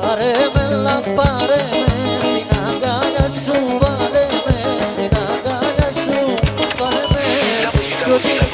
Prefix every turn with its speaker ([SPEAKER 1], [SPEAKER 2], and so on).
[SPEAKER 1] Πάρε με, πάρε με στην αγκάλια σου, βάλε με στην αγκάλια σου, βάλε με κι ό,τι